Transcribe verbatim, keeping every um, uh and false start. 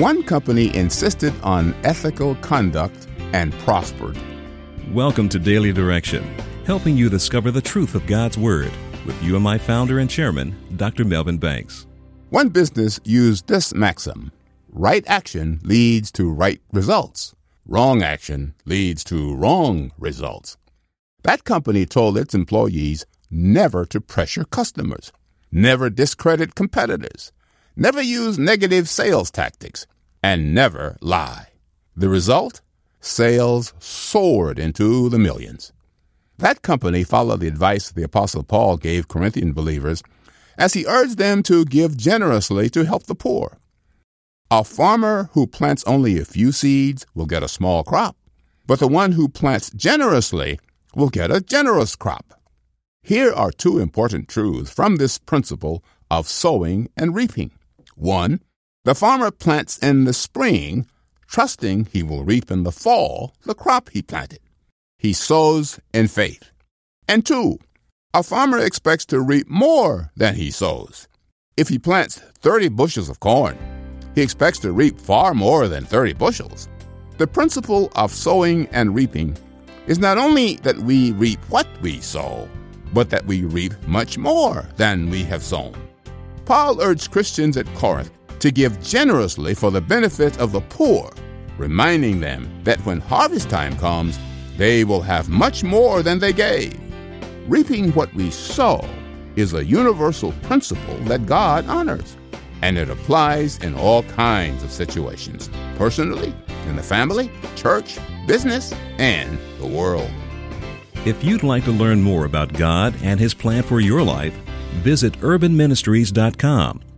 One company insisted on ethical conduct and prospered. Welcome to Daily Direction, helping you discover the truth of God's Word with U M I founder and chairman, Doctor Melvin Banks. One business used this maxim: right action leads to right results. Wrong action leads to wrong results. That company told its employees never to pressure customers, never discredit competitors, never use negative sales tactics, and never lie. The result? Sales soared into the millions. That company followed the advice the Apostle Paul gave Corinthian believers as he urged them to give generously to help the poor. A farmer who plants only a few seeds will get a small crop, but the one who plants generously will get a generous crop. Here are two important truths from this principle of sowing and reaping. One, the farmer plants in the spring, trusting he will reap in the fall the crop he planted. He sows in faith. And two, a farmer expects to reap more than he sows. If he plants thirty bushels of corn, he expects to reap far more than thirty bushels. The principle of sowing and reaping is not only that we reap what we sow, but that we reap much more than we have sown. Paul urged Christians at Corinth to give generously for the benefit of the poor, reminding them that when harvest time comes, they will have much more than they gave. Reaping what we sow is a universal principle that God honors, and it applies in all kinds of situations, personally, in the family, church, business, and the world. If you'd like to learn more about God and His plan for your life, visit urban ministries dot com